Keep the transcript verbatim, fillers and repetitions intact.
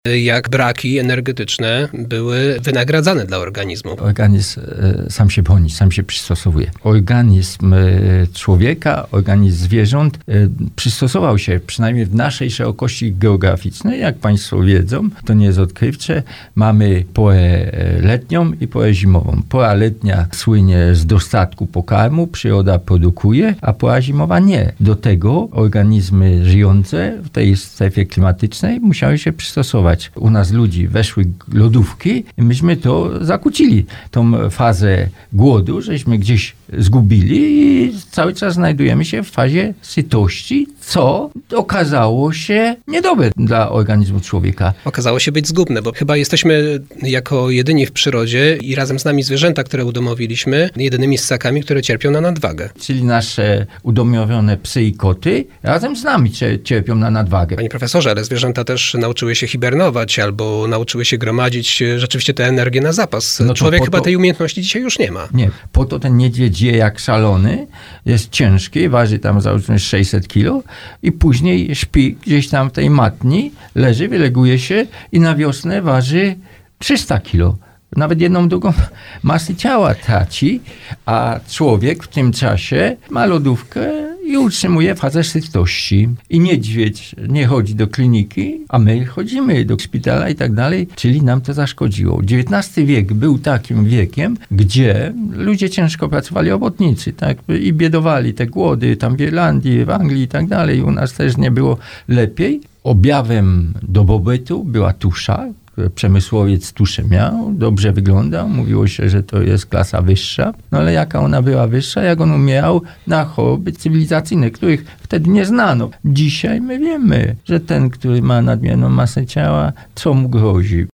jak braki energetyczne były wynagradzane dla organizmu. Organizm sam się broni, sam się przystosowuje. Organizm człowieka, organizm zwierząt przystosował się, przynajmniej w naszej szerokości geograficznej, jak Państwo wiedzą, to nie jest odkrywcze, mamy porę letnią i porę zimową. Pora letnia słynie z dostatku pokarmu, przyroda produkuje, a pora zimowa nie. Do tego organizmy żyjące w tej strefie klimatycznej musiały się przystosować. U nas ludzi weszły lodówki i myśmy to zakłócili. Tą fazę głodu, żeśmy gdzieś zgubili i cały czas znajdujemy się w fazie sytości, co okazało się niedobre dla organizmu człowieka. Okazało się być zgubne, bo chyba jesteśmy jako jedyni w przyrodzie i razem z nami zwierzęta, które udomowiliśmy, jedynymi ssakami, które cierpią na nadwagę. Czyli nasze udomowione psy i koty razem z nami cierpią na nadwagę. Panie profesorze, ale zwierzęta też nauczyły się hibernować albo nauczyły się gromadzić rzeczywiście tę energię na zapas. No Człowiek chyba to... tej umiejętności dzisiaj już nie ma. Nie, po to ten niedźwiedź je jak szalony, jest ciężki, waży tam załóżmy sześćset kilo i później śpi gdzieś tam w tej matni, leży, wyleguje się i na wiosnę waży trzysta kilo. Nawet jedną drugą masy ciała traci, a człowiek w tym czasie ma lodówkę i utrzymuje fazę sytości. I niedźwiedź nie chodzi do kliniki, a my chodzimy do szpitala i tak dalej, czyli nam to zaszkodziło. dziewiętnasty wiek był takim wiekiem, gdzie ludzie ciężko pracowali, robotnicy, tak, i biedowali, te głody tam w Irlandii, w Anglii i tak dalej. U nas też nie było lepiej. Objawem dobrobytu była tusza. Przemysłowiec tuszę miał, dobrze wyglądał, mówiło się, że to jest klasa wyższa, no ale jaka ona była wyższa, jak on umierał na choroby cywilizacyjne, których wtedy nie znano. Dzisiaj my wiemy, że ten, który ma nadmierną masę ciała, co mu grozi.